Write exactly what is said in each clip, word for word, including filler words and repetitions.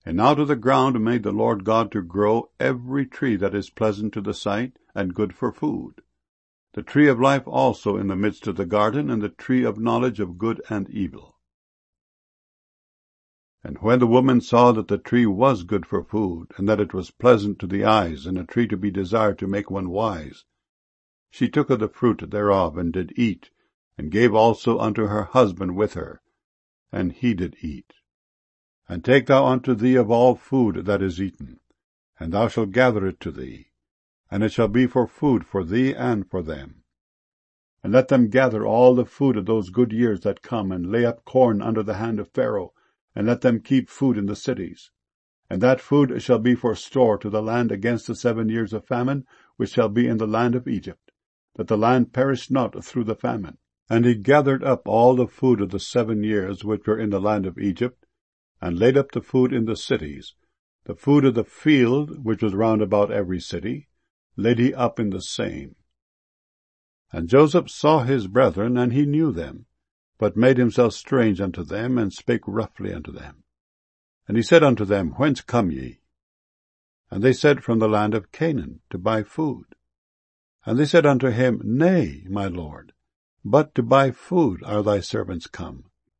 And out of the ground made the Lord God to grow every tree that is pleasant to the sight, and good for food. The tree of life also in the midst of the garden, and the tree of knowledge of good and evil. And when the woman saw that the tree was good for food, and that it was pleasant to the eyes, and a tree to be desired to make one wise, she took of the fruit thereof, and did eat, and gave also unto her husband with her, and he did eat. And take thou unto thee of all food that is eaten, and thou shalt gather it to thee, and it shall be for food for thee and for them. And let them gather all the food of those good years that come, and lay up corn under the hand of Pharaoh, and let them keep food in the cities. And that food shall be for store to the land against the seven years of famine, which shall be in the land of Egypt, that the land perish not through the famine. And he gathered up all the food of the seven years which were in the land of Egypt, and laid up the food in the cities. The food of the field, which was round about every city, laid he up in the same. And Joseph saw his brethren, and he knew them, but made himself strange unto them, and spake roughly unto them. And he said unto them, Whence come ye? And they said, From the land of Canaan, to buy food. And they said unto him, Nay, my lord, but to buy food are thy servants come.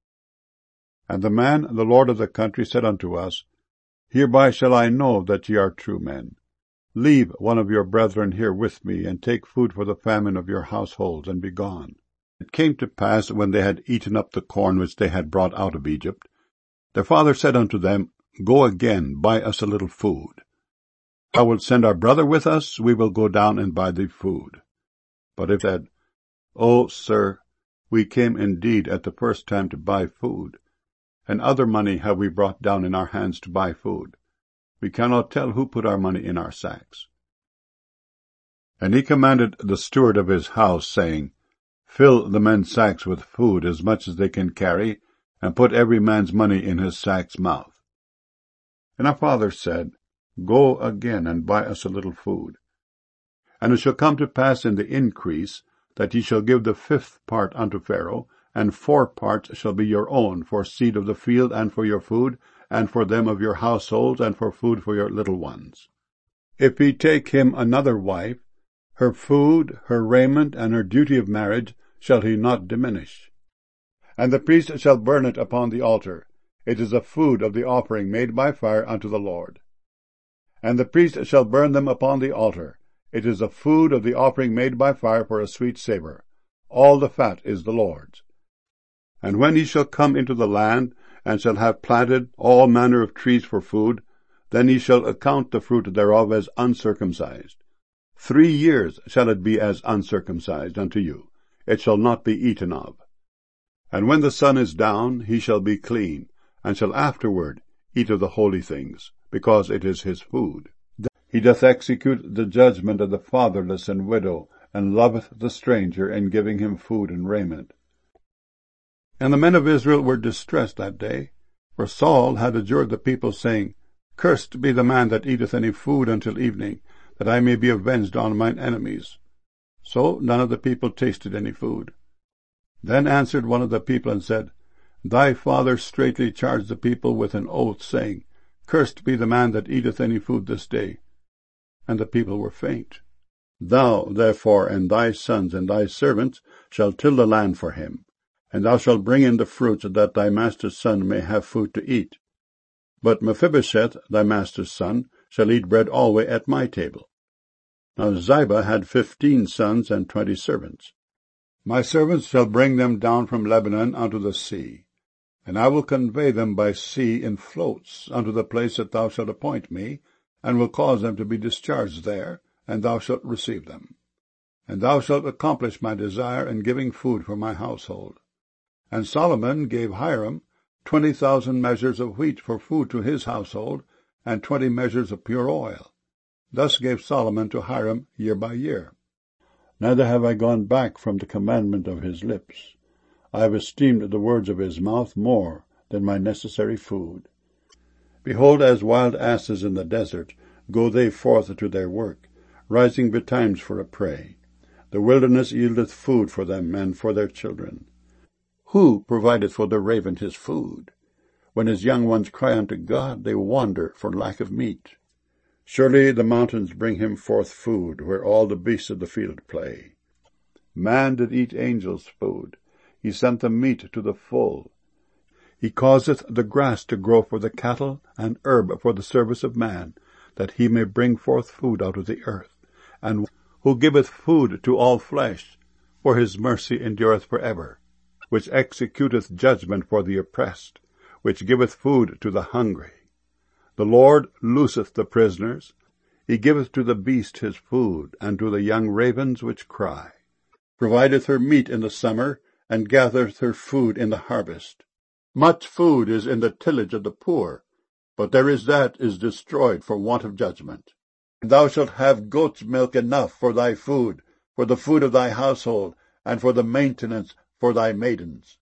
And the man, the lord of the country, said unto us, Hereby shall I know that ye are true men. Leave one of your brethren here with me, and take food for the famine of your households, and be gone. It came to pass, when they had eaten up the corn which they had brought out of Egypt, their father said unto them, Go again, buy us a little food. Thou wilt send our brother with us, we will go down and buy thee food. But if said, O sir, we came indeed at the first time to buy food, and other money have we brought down in our hands to buy food. We cannot tell who put our money in our sacks. And he commanded the steward of his house, saying, Fill the men's sacks with food, as much as they can carry, and put every man's money in his sack's mouth. And our father said, Go again, and buy us a little food. And it shall come to pass in the increase, that ye shall give the fifth part unto Pharaoh, and four parts shall be your own, for seed of the field, and for your food, and for them of your households, and for food for your little ones. If he take him another wife, her food, her raiment, and her duty of marriage shall he not diminish. And the priest shall burn it upon the altar. It is a food of the offering made by fire unto the Lord. And the priest shall burn them upon the altar. It is a food of the offering made by fire for a sweet savour. All the fat is the Lord's. And when he shall come into the land, and shall have planted all manner of trees for food, then he shall account the fruit thereof as uncircumcised. Three years shall it be as uncircumcised unto you. It shall not be eaten of. And when the sun is down, he shall be clean, and shall afterward eat of the holy things, because it is his food. He doth execute the judgment of the fatherless and widow, and loveth the stranger, in giving him food and raiment. And the men of Israel were distressed that day, for Saul had adjured the people, saying, Cursed be the man that eateth any food until evening, that I may be avenged on mine enemies. So none of the people tasted any food. Then answered one of the people, and said, Thy father straitly charged the people with an oath, saying, Cursed be the man that eateth any food this day. And the people were faint. Thou, therefore, and thy sons and thy servants shall till the land for him, and thou shalt bring in the fruits, that thy master's son may have food to eat. But Mephibosheth, thy master's son, shall eat bread always at my table. Now Ziba had fifteen sons and twenty servants. My servants shall bring them down from Lebanon unto the sea, and I will convey them by sea in floats unto the place that thou shalt appoint me, and will cause them to be discharged there, and thou shalt receive them. And thou shalt accomplish my desire in giving food for my household. And Solomon gave Hiram twenty thousand measures of wheat for food to his household, and twenty measures of pure oil. Thus gave Solomon to Hiram year by year. Neither have I gone back from the commandment of his lips. I have esteemed the words of his mouth more than my necessary food. Behold, as wild asses in the desert, go they forth to their work, rising betimes for a prey. The wilderness yieldeth food for them and for their children. Who provideth for the raven his food? When his young ones cry unto God, they wander for lack of meat. Surely the mountains bring him forth food, where all the beasts of the field play. Man did eat angels' food. He sent them meat to the full. He causeth the grass to grow for the cattle, and herb for the service of man, that he may bring forth food out of the earth. And who giveth food to all flesh, for his mercy endureth for ever, which executeth judgment for the oppressed, which giveth food to the hungry. The Lord looseth the prisoners. He giveth to the beast his food, and to the young ravens which cry. Provideth her meat in the summer, and gathereth her food in the harvest. Much food is in the tillage of the poor, but there is that is destroyed for want of judgment. And thou shalt have goat's milk enough for thy food, for the food of thy household, and for the maintenance for thy maidens.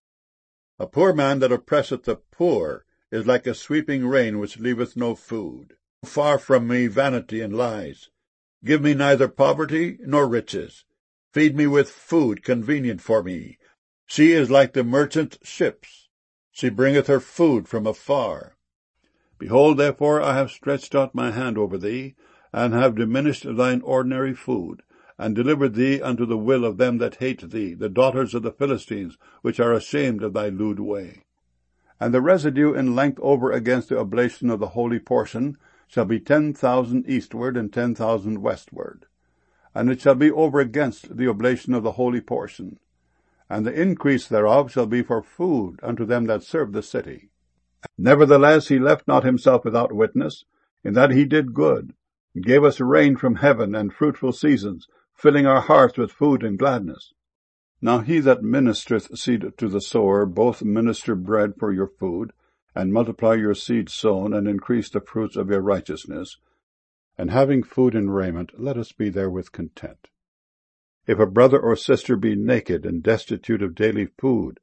A poor man that oppresseth the poor is like a sweeping rain which leaveth no food. Far from me vanity and lies. Give me neither poverty nor riches. Feed me with food convenient for me. She is like the merchant ships. She bringeth her food from afar. Behold, therefore, I have stretched out my hand over thee, and have diminished thine ordinary food, and delivered thee unto the will of them that hate thee, the daughters of the Philistines, which are ashamed of thy lewd way. And the residue in length over against the oblation of the holy portion shall be ten thousand eastward, and ten thousand westward. And it shall be over against the oblation of the holy portion. And the increase thereof shall be for food unto them that serve the city. Nevertheless he left not himself without witness, in that he did good, and gave us rain from heaven and fruitful seasons, filling our hearts with food and gladness. Now he that ministereth seed to the sower both minister bread for your food, and multiply your seed sown, and increase the fruits of your righteousness. And having food and raiment, let us be therewith content. If a brother or sister be naked and destitute of daily food,